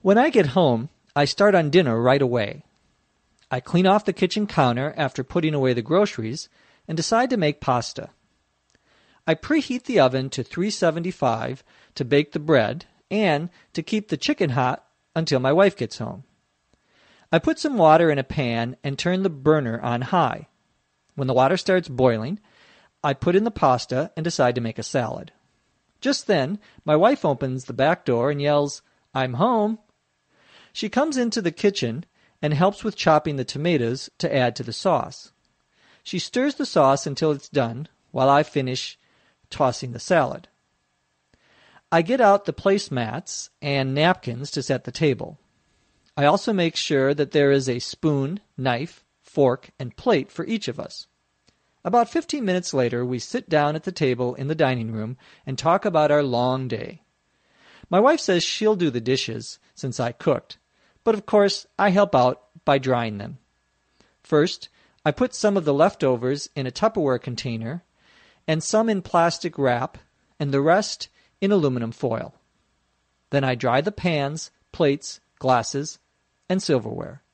When I get home, I start on dinner right away. I clean off the kitchen counter after putting away the groceries and decide to make pasta. I preheat the oven to 375 to bake the bread and to keep the chicken hot until my wife gets home. I put some water in a pan and turn the burner on high. When the water starts boiling, I put in the pasta and decide to make a salad. Just then, my wife opens the back door and yells, "I'm home." She comes into the kitchen and helps with chopping the tomatoes to add to the sauce. She stirs the sauce until it's done while I finish tossing the salad. I get out the placemats and napkins to set the table. I also make sure that there is a spoon, knife, fork, and plate for each of us. About 15 minutes later, we sit down at the table in the dining room and talk about our long day. My wife says she'll do the dishes since I cooked, but of course I help out by drying them. First, I put some of the leftovers in a Tupperware container and some in plastic wrap and the rest in aluminum foil. Then I dry the pans, plates, glasses, and silverware.